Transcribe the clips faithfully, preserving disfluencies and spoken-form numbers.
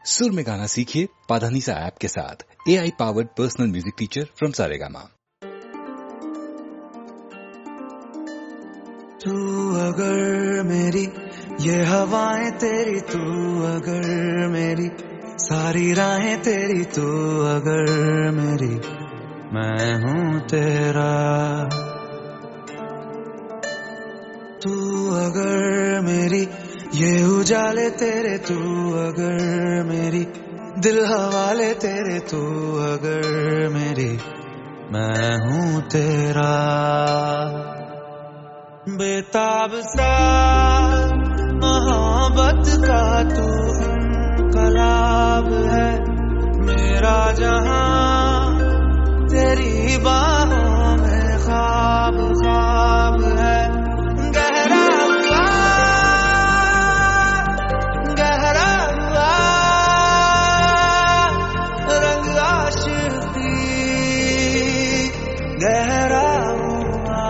सुर में गाना सीखिए पाधानीसा ऐप के साथ। A I powered personal music teacher from Saregama. तू अगर मेरी ये हवाएं तेरी, तू अगर मेरी सारी राहें तेरी, तू अगर मेरी मैं हूँ तेरा। तू अगर मेरी ये उजाले तेरे, तू अगर मेरी दिल हवाले तेरे, तू अगर मेरी मैं हूँ तेरा। बेताब सा मोहब्बत का तू इनकलाब है, मेरा जहां तेरी बाहों में ख्वाब ख्वाब है। गहरा हुआ गहरा हुआ रंग आशिकी, गहरा हुआ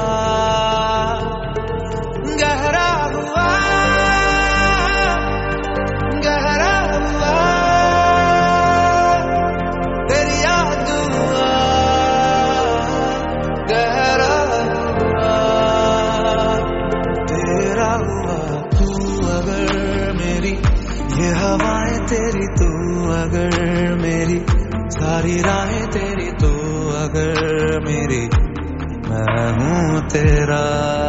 गहरा हुआ गहरा हुआ तेरी याद हुआ गहरा हुआ तेरा हुआ। तू अगर मेरी ये हवाएं तेरी, तू अगर मेरी सारी राहें तेरी, तू अगर मेरी मैं हूँ तेरा।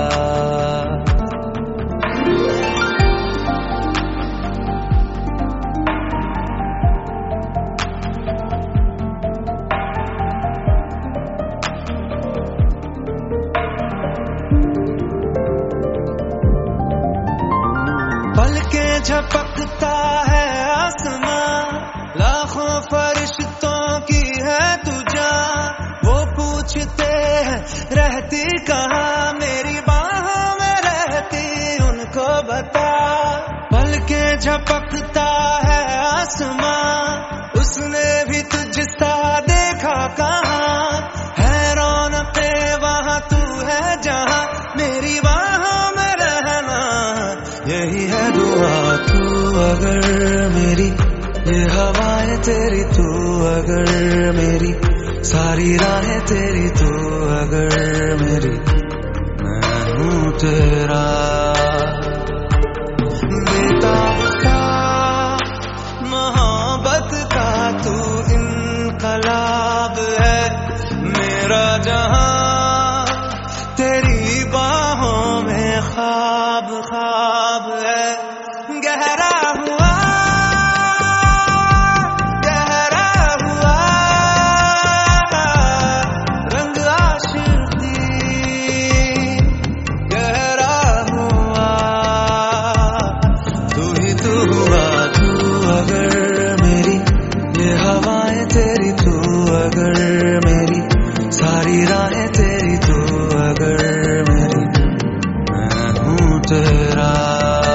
पलकें झपकता है आसमां, लाखों फरिश्तों की है तू जान। वो पूछते हैं रहती कहाँ, मेरी बाहों में रहती उनको बता। पलकें झपकता है आसमां, उसने भी तुझसा देखा कहाँ। है रौनके वहाँ तू है जहाँ, मेरी बाहों में रहना यही है दुआ। तू अगर मेरी ये हवाएं तेरी, तू अगर मेरी सारी राहें तेरी, तू अगर मेरी मैं हूँ तेरा। बेताब सा मोहब्बत का तू इनकलाब है, मेरा जहां तेरी बाहों में ख्वाब ख्वाब है। गहरा हुआ गहरा हुआ रंग आशिकी, गहरा हुआ तू ही तू हुआ। तू अगर मेरी ये हवाएं तेरी, तू अगर मेरी सारी राहें तेरी, तू अगर मेरी मैं हूँ तेरा।